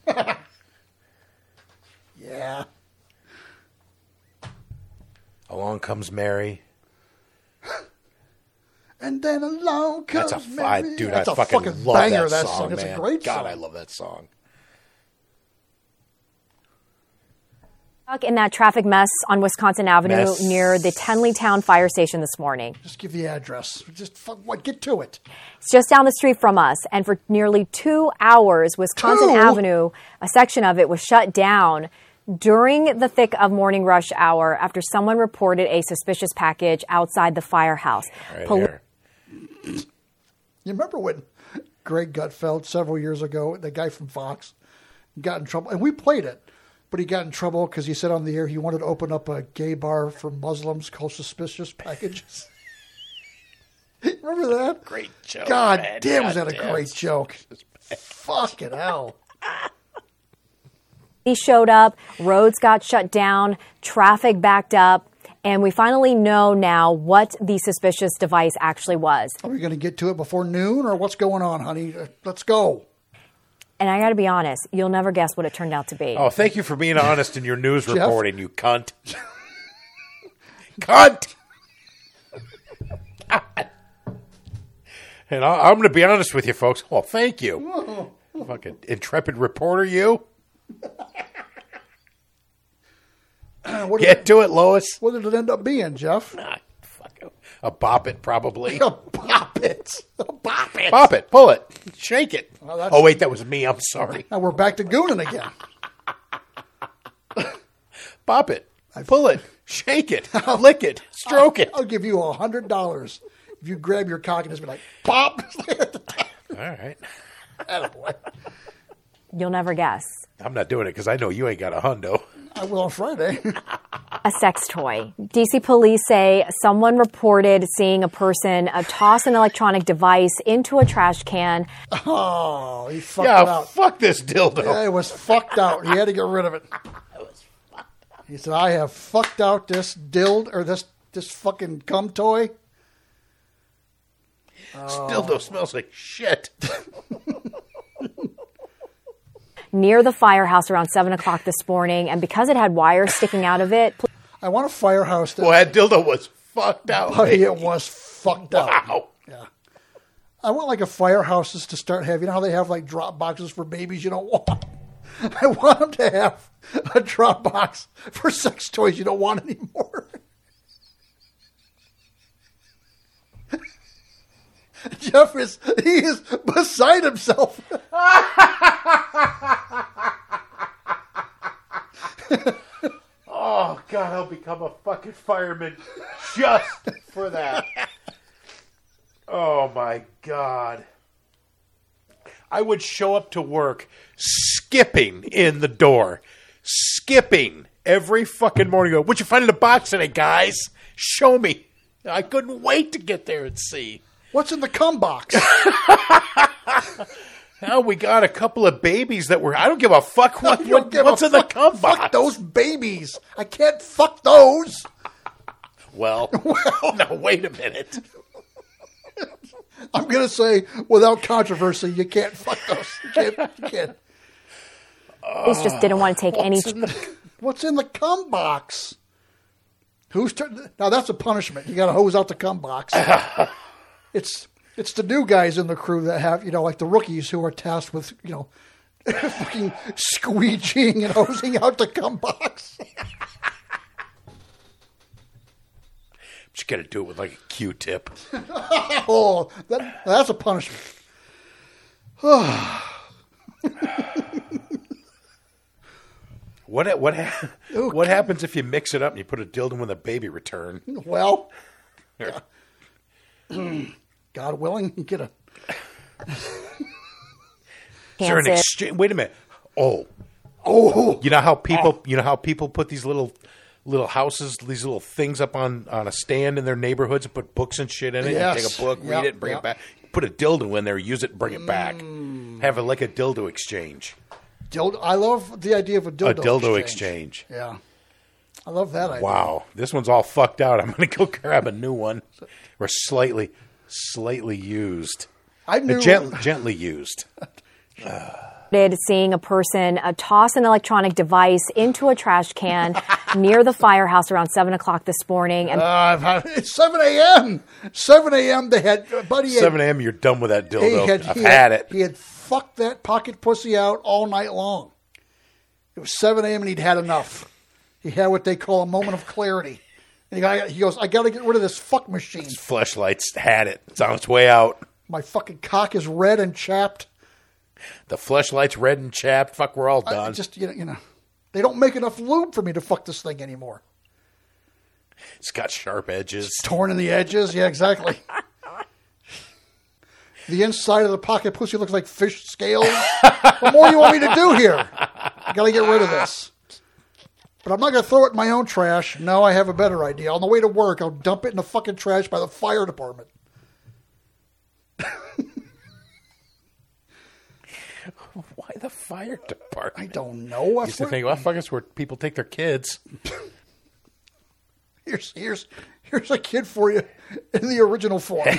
Yeah.
Along Comes Mary.
And then along comes Mary.
Dude,
That's
I
a
fucking love
banger,
that song,
It's
man.
a great
God,
song.
I love that song.
In that traffic mess on Wisconsin Avenue near the Tenleytown Fire Station this morning.
Just give the address. Get to it.
It's just down the street from us. And for nearly 2 hours, Wisconsin Avenue, a section of it was shut down during the thick of morning rush hour after someone reported a suspicious package outside the firehouse.
Here.
You remember when Greg Gutfeld several years ago, the guy from Fox, got in trouble, and we played it, but he got in trouble because he said on the air he wanted to open up a gay bar for Muslims called Suspicious Packages. Remember that?
Great joke.
God
man.
damn, was
God
that a
damn.
great joke? Fucking hell.
He showed up, roads got shut down, traffic backed up, and we finally know now what the suspicious device actually was.
Are we going to get to it before noon, or what's going on, honey? Let's go.
And I got to be honest, you'll never guess what it turned out to be.
Oh, thank you for being honest in your news reporting, you cunt. Cunt! And I'm going to be honest with you, folks. Oh, thank you. Fucking intrepid reporter, you. Get to it, Lois.
What did it end up being, Jeff?
A bop it, probably.
A bop it. A bop it.
Bop it. Pull it. Shake it.
Well,
oh, wait, that was me. I'm sorry.
Now we're back to gooning again.
Bop it. Pull it. Shake it. Lick it. Stroke it.
I'll give you $100 if you grab your cock and just be like, pop.
All right.
Attaboy.
You'll never guess.
I'm not doing it because I know you ain't got a hundo.
I will on Friday.
A sex toy. DC police say someone reported seeing a person toss an electronic device into a trash can.
Oh, he fucked it out.
Fuck this dildo.
Yeah, it was fucked out. He had to get rid of it. He said, I have fucked out this this fucking cum toy.
This dildo smells like shit.
Near the firehouse around 7 o'clock this morning, and because it had wires sticking out of it.
I want a firehouse.
Well, that dildo was fucked out.
Buddy, it was fucked out.
Wow.
Yeah. I want like a firehouses to start having. You know how they have like drop boxes for babies you don't want? I want them to have a drop box for sex toys you don't want anymore. Jeff he is beside himself.
Oh, God, I'll become a fucking fireman just for that. Oh, my God. I would show up to work skipping in the door. Skipping every fucking morning. Go, what you find in the box today, guys? Show me. I couldn't wait to get there and see.
What's in the cum box?
Now we got a couple of babies that were... I don't give a fuck what's in the cum box.
Fuck those babies. I can't fuck those.
Well, no, wait a minute.
I'm going to say, without controversy, you can't fuck those. You can't.
Police just didn't want to take any...
What's in the cum box? Now, that's a punishment. You got to hose out the cum box. It's the new guys in the crew that have, like the rookies who are tasked with, fucking squeegeeing and hosing out the cum box.
But you got to do it with like a Q-tip.
Oh, that's a punishment.
What happens if you mix it up and you put a dildo in a baby return?
Well, God willing, you get a...
Is there an exchange? Wait a minute. Oh. You know how people put these little houses, these little things up on a stand in their neighborhoods and put books and shit in it?
Yes.
You take a book, read it, bring it back. Put a dildo in there, use it, bring it back. Have it like a dildo exchange.
I love the idea of a dildo exchange. Yeah. I love that idea.
Wow. This one's all fucked out. I'm going to go grab a new one. Or slightly used.
I knew...
Gently used.
Seeing a person toss an electronic device into a trash can near the firehouse around 7 o'clock this morning. And
it's 7 a.m. 7 a.m. They had...
7 a.m. You're done with that dildo. I've had it.
He had fucked that pocket pussy out all night long. It was 7 a.m. and he'd had enough. He had what they call a moment of clarity. And he goes, I got to get rid of this fuck machine.
His fleshlights had it. It's on its way out.
My fucking cock is red and chapped.
The fleshlight's red and chapped. Fuck, we're all done.
They don't make enough lube for me to fuck this thing anymore.
It's got sharp edges.
It's torn in the edges. Yeah, exactly. The inside of the pocket pussy looks like fish scales. What more do you want me to do here? I got to get rid of this. But I'm not going to throw it in my own trash. No, I have a better idea. On the way to work, I'll dump it in the fucking trash by the fire department.
Why the fire department?
I don't know.
I used to think, well, fuck, it's where people take their kids.
Here's a kid for you in the original form.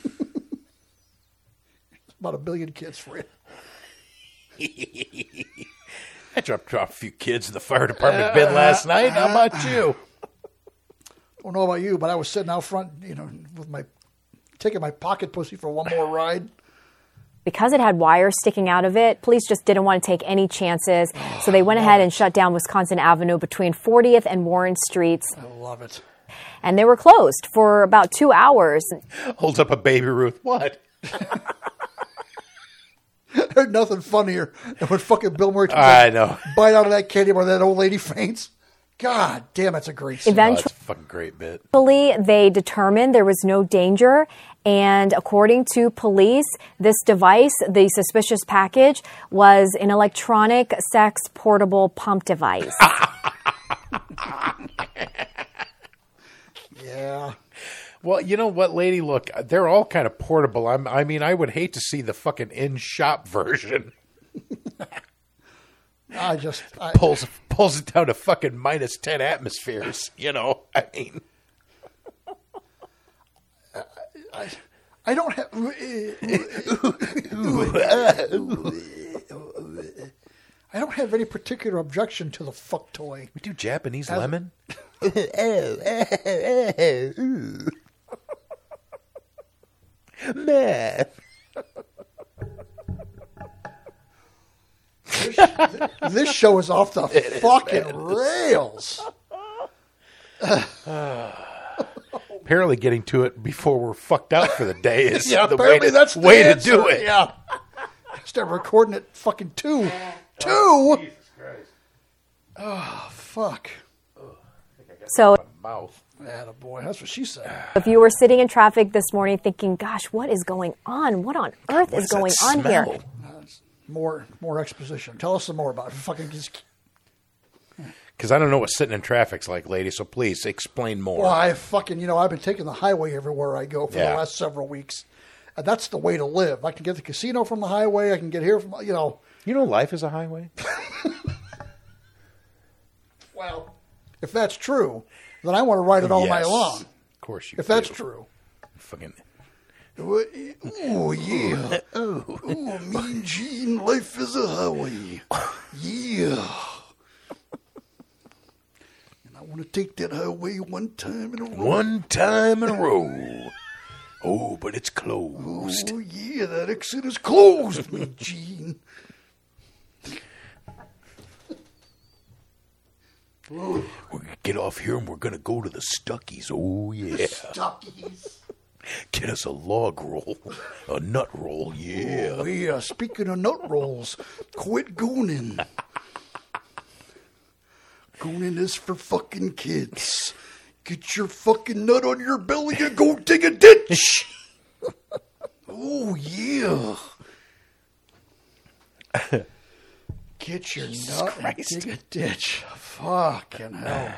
About 1 billion kids for you.
I dropped off a few kids in the fire department bin last night. How about you?
I don't know about you, but I was sitting out front, with taking my pocket pussy for one more ride.
Because it had wires sticking out of it, police just didn't want to take any chances. So they went ahead and shut down Wisconsin Avenue between 40th and Warren Streets.
I love it.
And they were closed for about 2 hours.
Holds up a Baby Ruth. What?
There's nothing funnier than when fucking Bill Murray
I know.
bite out of that candy bar, that old lady faints. God damn, that's a great scene.
Eventually,
that's a fucking great bit.
They determined there was no danger. And according to police, this device, the suspicious package, was an electronic sex portable pump device.
Yeah.
Well, you know what, lady? Look, they're all kind of portable. I mean, I would hate to see the fucking in-shop version. Pulls it down to fucking minus 10 atmospheres. I mean,
I don't have. I don't have any particular objection to the fuck toy.
We do Japanese lemon. Man.
This show is off the fucking rails.
Apparently getting to it before we're fucked out for the day is the
way
to do it.
Yeah. Start recording at fucking 2. 2?
Jesus Christ.
Oh, fuck.
So,
mouth.
Attaboy, that's what she said.
if you were sitting in traffic this morning thinking, gosh, what is going on? What on earth is going on here?
More exposition. Tell us some more about it. Fucking just...
Because I don't know what sitting in traffic's like, lady, so please explain more.
Well, I've been taking the highway everywhere I go for the last several weeks. And that's the way to live. I can get the casino from the highway. I can get here from,
You know life is a highway?
Well, if that's true, then I want to ride it all night long.
Of course you
If that's true.
Fucking...
Oh, yeah. Oh, Mean Gene, life is a highway. Yeah. And I want to take that highway one time in a row.
One time in a row. Oh, but it's closed.
Oh, yeah, that exit is closed, Mean Gene.
We're going to get off here and we're going to go to the Stuckey's. Oh, yeah.
Stuckey's.
Get us a log roll. A nut roll, yeah.
Oh, yeah. Speaking of nut rolls, quit gooning. Gooning is for fucking kids. Get your fucking nut on your belly and go dig a ditch. Oh, yeah. Get your nut and dig a ditch. Fucking hell.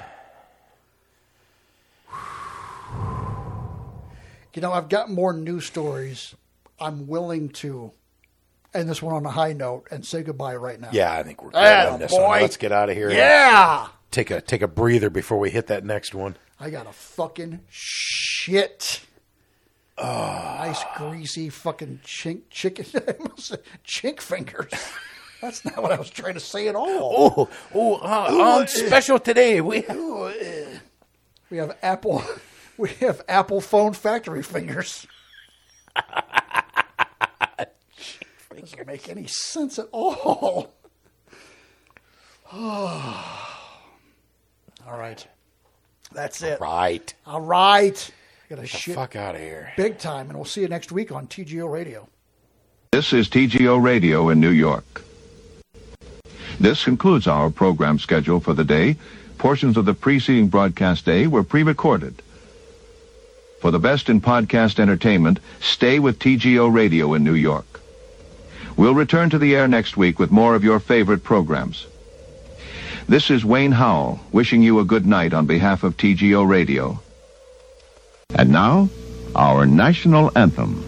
I've got more news stories. I'm willing to end this one on a high note and say goodbye right now.
Yeah, I think we're good on this one. Let's get out of here.
Yeah.
Take a breather before we hit that next one.
I got a fucking shit. Nice greasy fucking chink fingers. That's not what I was trying to say at all.
On special today we
have Apple phone factory fingers. Doesn't make any sense at all. All right. That's it. All right. Get the
fuck out of here.
Big time, and we'll see you next week on TGO Radio.
This is TGO Radio in New York. This concludes our program schedule for the day. Portions of the preceding broadcast day were pre-recorded. For the best in podcast entertainment, stay with TGO Radio in New York. We'll return to the air next week with more of your favorite programs. This is Wayne Howell, wishing you a good night on behalf of TGO Radio. And now, our national anthem.